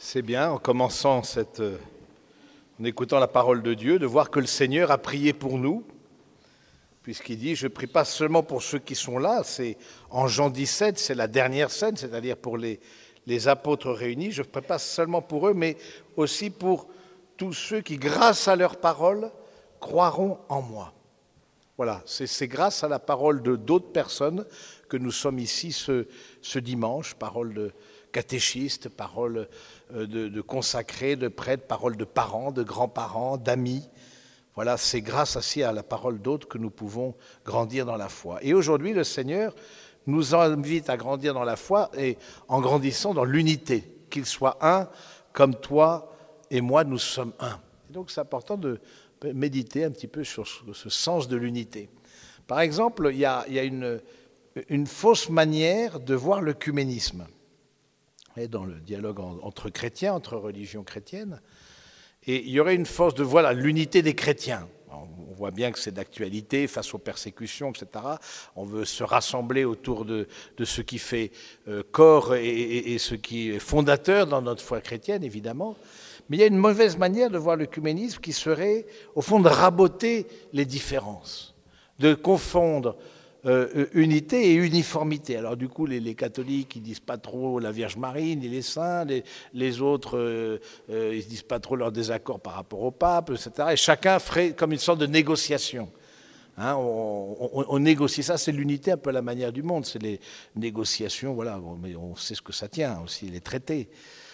C'est bien, en commençant en écoutant la parole de Dieu, de voir que le Seigneur a prié pour nous, puisqu'il dit « Je ne prie pas seulement pour ceux qui sont là », c'est en Jean 17, c'est la dernière scène, c'est-à-dire pour les apôtres réunis, je ne prie pas seulement pour eux, mais aussi pour tous ceux qui, grâce à leur parole, croiront en moi. Voilà, c'est grâce à la parole de d'autres personnes que nous sommes ici ce dimanche, parole de catéchistes, parole de consacrés, de prêtres, parole de parents, de grands-parents, d'amis. Voilà, c'est grâce aussi à la parole d'autres que nous pouvons grandir dans la foi. Et aujourd'hui, le Seigneur nous invite à grandir dans la foi et en grandissant dans l'unité, qu'il soit un, comme toi et moi, nous sommes un. Et donc, c'est important de méditer un petit peu sur ce sens de l'unité. Par exemple, il y a une fausse manière de voir l'œcuménisme. Et dans le dialogue entre chrétiens, entre religions chrétiennes, et il y aurait une force de voilà l'unité des chrétiens. On voit bien que c'est d'actualité face aux persécutions, etc. On veut se rassembler autour de ce qui fait corps et ce qui est fondateur dans notre foi chrétienne, évidemment. Mais il y a une mauvaise manière de voir l'œcuménisme qui serait, au fond, de raboter les différences, de confondre unité et uniformité. Alors du coup, les catholiques, ils disent pas trop la Vierge Marie, ni les saints, les autres, ils disent pas trop leur désaccord par rapport au pape, etc. Et chacun ferait comme une sorte de négociation. Hein, on négocie ça, c'est l'unité un peu à la manière du monde, c'est les négociations, voilà, mais on sait ce que ça tient aussi, les traités.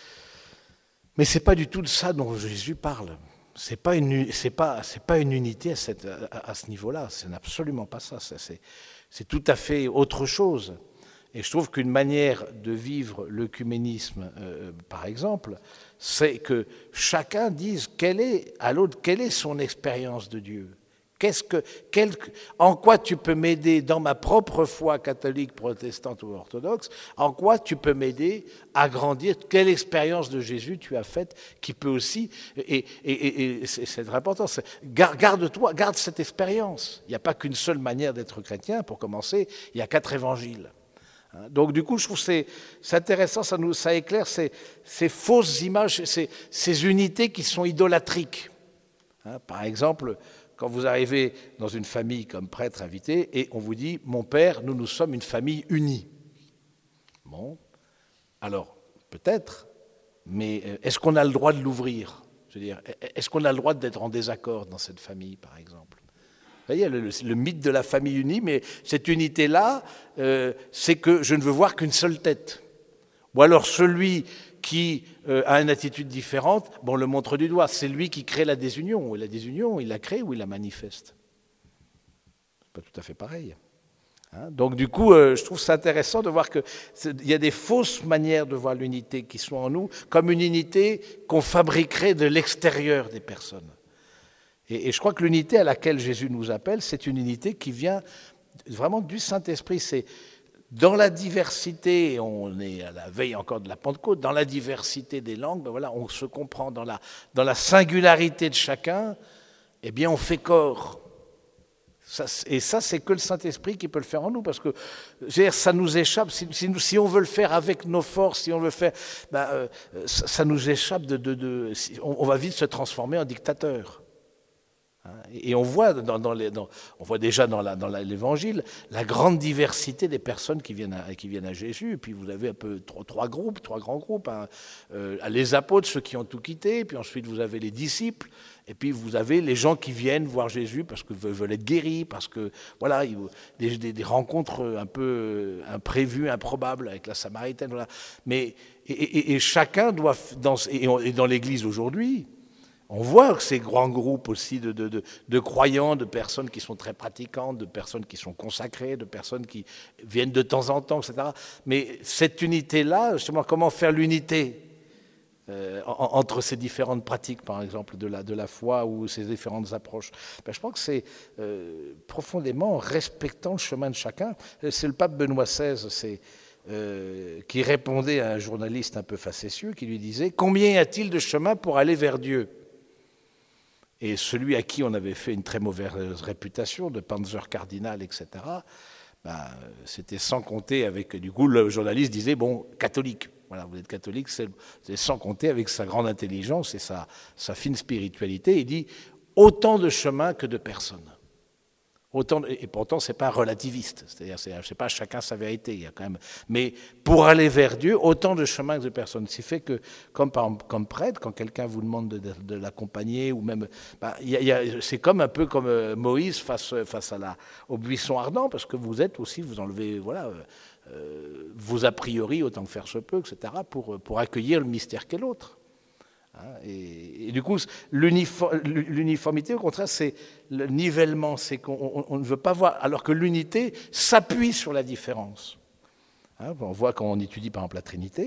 Mais c'est pas du tout de ça dont Jésus parle. C'est pas une unité à ce niveau-là. C'est absolument pas ça. C'est tout à fait autre chose. Et je trouve qu'une manière de vivre l'œcuménisme, par exemple, c'est que chacun dise à l'autre quelle est son expérience de Dieu. En quoi tu peux m'aider dans ma propre foi catholique, protestante ou orthodoxe, en quoi tu peux m'aider à grandir, quelle expérience de Jésus tu as faite qui peut aussi, et c'est très important, garde cette expérience. Il n'y a pas qu'une seule manière d'être chrétien, pour commencer, il y a 4 évangiles. Donc du coup, je trouve que c'est intéressant, ça éclaire ces fausses images, ces unités qui sont idolâtriques. Par exemple, quand vous arrivez dans une famille comme prêtre invité et on vous dit « Mon père, nous sommes une famille unie ». Bon, alors peut-être, mais est-ce qu'on a le droit de l'ouvrir ? Je veux dire, est-ce qu'on a le droit d'être en désaccord dans cette famille, par exemple ? Vous voyez, le mythe de la famille unie, mais cette unité-là, c'est que je ne veux voir qu'une seule tête. Ou alors celui qui a une attitude différente, on le montre du doigt, c'est lui qui crée la désunion. Et la désunion, il la crée ou il la manifeste ? C'est pas tout à fait pareil. Donc du coup, je trouve ça intéressant de voir qu'il y a des fausses manières de voir l'unité qui sont en nous, comme une unité qu'on fabriquerait de l'extérieur des personnes. Et je crois que l'unité à laquelle Jésus nous appelle, c'est une unité qui vient vraiment du Saint-Esprit. C'est dans la diversité, on est à la veille encore de la Pentecôte, dans la diversité des langues, voilà, on se comprend dans la singularité de chacun, eh bien on fait corps. Et ça, c'est que le Saint-Esprit qui peut le faire en nous, parce que ça nous échappe. Si on veut le faire avec nos forces, si on veut le faire, ça nous échappe on va vite se transformer en dictateur. Et on voit, on voit déjà dans l'Évangile la grande diversité des personnes qui viennent à Jésus. Et puis vous avez un peu trois grands groupes. Les apôtres, ceux qui ont tout quitté. Puis ensuite vous avez les disciples. Et puis vous avez les gens qui viennent voir Jésus parce qu'ils veulent être guéris, parce que voilà, des rencontres un peu imprévues, improbables avec la Samaritaine. Voilà. Mais et chacun doit et dans l'Église aujourd'hui. On voit que ces grands groupes aussi de croyants, de personnes qui sont très pratiquantes, de personnes qui sont consacrées, de personnes qui viennent de temps en temps, etc. Mais cette unité-là, justement, comment faire l'unité entre ces différentes pratiques, par exemple, de la foi ou ces différentes approches ? Je pense que c'est profondément en respectant le chemin de chacun. C'est le pape Benoît XVI, qui répondait à un journaliste un peu facétieux, qui lui disait « Combien y a-t-il de chemin pour aller vers Dieu ?» Et celui à qui on avait fait une très mauvaise réputation, de Panzer cardinal, etc., c'était sans compter avec... Du coup, le journaliste disait, catholique. Voilà, vous êtes catholique, c'est sans compter avec sa grande intelligence et sa fine spiritualité. Il dit autant de chemins que de personnes. Et pourtant, c'est pas relativiste, c'est-à-dire, c'est pas chacun sa vérité. Il y a quand même, mais pour aller vers Dieu, autant de chemins que de personnes. Ce qui fait que, comme prêtre, quand quelqu'un vous demande de l'accompagner, ou même, c'est comme un peu comme Moïse face au buisson ardent, parce que vous enlevez, vos a priori autant que faire se peut, etc., pour accueillir le mystère qu'est l'autre. Et du coup, l'uniformité, au contraire, c'est le nivellement, c'est qu'on ne veut pas voir, alors que l'unité s'appuie sur la différence. On voit quand on étudie par exemple la Trinité,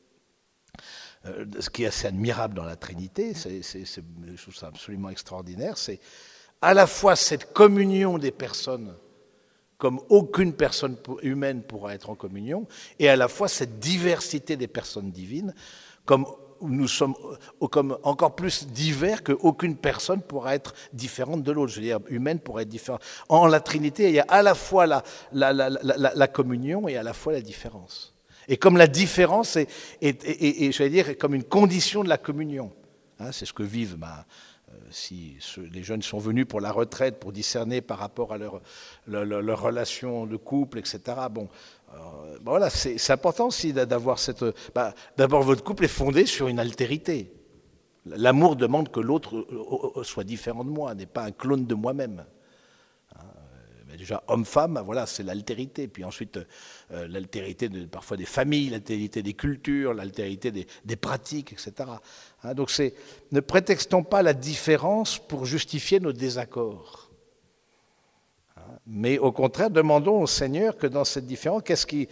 ce qui est assez admirable dans la Trinité, je trouve ça absolument extraordinaire, c'est à la fois cette communion des personnes, comme aucune personne humaine pourra être en communion, et à la fois cette diversité des personnes divines, comme nous sommes comme encore plus divers qu'aucune personne pourra être différente de l'autre. Je veux dire, humaine pourra être différente. En la Trinité, il y a à la fois la communion et à la fois la différence. Et comme la différence est j'allais dire, comme une condition de la communion. C'est ce que vivent si les jeunes sont venus pour la retraite, pour discerner par rapport à leur relation de couple, etc. Voilà, c'est important aussi d'avoir cette... d'abord, votre couple est fondé sur une altérité. L'amour demande que l'autre soit différent de moi, n'est pas un clone de moi-même. Déjà, homme-femme, voilà, c'est l'altérité. Puis ensuite, l'altérité parfois des familles, l'altérité des cultures, l'altérité des pratiques, etc. Donc, ne prétextons pas la différence pour justifier nos désaccords. Mais au contraire, demandons au Seigneur que dans cette différence, qu'est-ce qui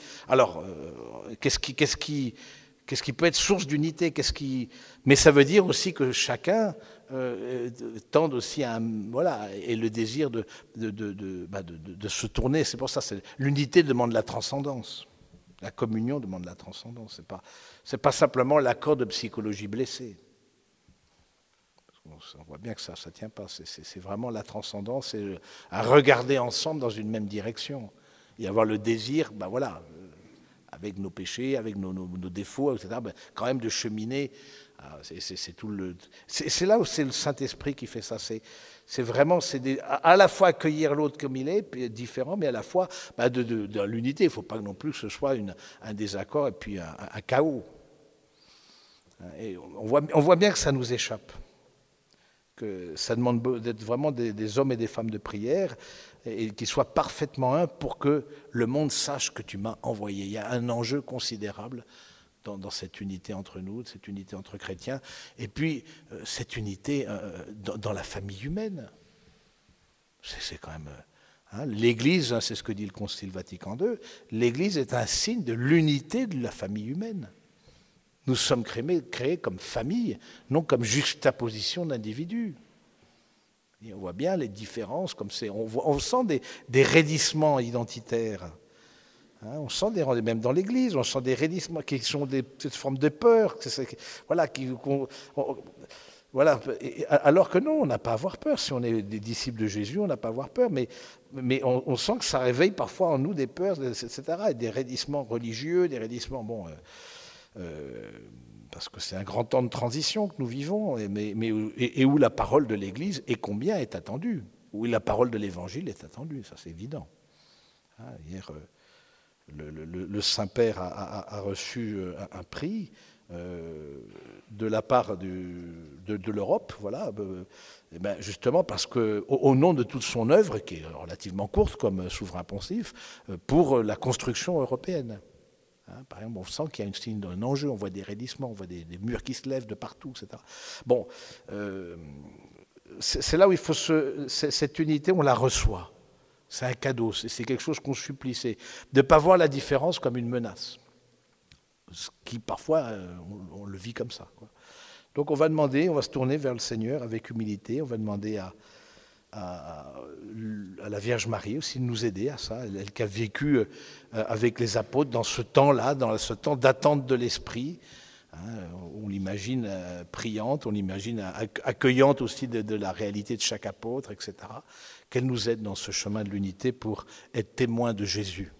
peut être source d'unité, mais ça veut dire aussi que chacun tende aussi à et le désir de se tourner. C'est pour ça, l'unité demande la transcendance, la communion demande la transcendance. C'est pas simplement l'accord de psychologie blessée. On voit bien que ça tient pas. C'est vraiment la transcendance, c'est à regarder ensemble dans une même direction et avoir le désir, avec nos péchés, avec nos défauts, etc., quand même de cheminer. C'est là où c'est le Saint-Esprit qui fait ça. C'est vraiment à la fois accueillir l'autre comme il est, différent, mais à la fois de l'unité. Il ne faut pas non plus que ce soit un désaccord et puis un chaos. Et on voit bien que ça nous échappe. Que ça demande d'être vraiment des hommes et des femmes de prière et qu'ils soient parfaitement un pour que le monde sache que tu m'as envoyé. Il y a un enjeu considérable dans cette unité entre nous, cette unité entre chrétiens, et puis cette unité dans la famille humaine. C'est quand même... l'Église, c'est ce que dit le Concile Vatican II, l'Église est un signe de l'unité de la famille humaine. Nous sommes créés comme famille, non comme juxtaposition d'individus. Et on voit bien les différences, on sent des raidissements identitaires. On sent même dans l'Église, on sent des raidissements qui sont cette forme de peur. Alors que non, on n'a pas à avoir peur. Si on est des disciples de Jésus, on n'a pas à avoir peur. Mais on sent que ça réveille parfois en nous des peurs, etc. Et des raidissements religieux, des raidissements... parce que c'est un grand temps de transition que nous vivons, et où la parole de l'Église est attendue, où la parole de l'Évangile est attendue, ça c'est évident. Hier, le Saint-Père a reçu un prix de la part de l'Europe, justement parce qu'au nom de toute son œuvre, qui est relativement courte comme souverain poncif, pour la construction européenne. Par exemple, on sent qu'il y a une signe d'un enjeu, on voit des raidissements, on voit des murs qui se lèvent de partout, etc. C'est là où il faut cette unité, on la reçoit. C'est un cadeau, c'est quelque chose qu'on supplie, c'est de ne pas voir la différence comme une menace. Ce qui, parfois, on le vit comme ça. Donc on va se tourner vers le Seigneur avec humilité, on va demander à la Vierge Marie aussi de nous aider à ça, elle qui a vécu avec les apôtres dans ce temps-là, dans ce temps d'attente de l'Esprit. On l'imagine priante, on l'imagine accueillante aussi de la réalité de chaque apôtre, etc. Qu'elle nous aide dans ce chemin de l'unité pour être témoins de Jésus.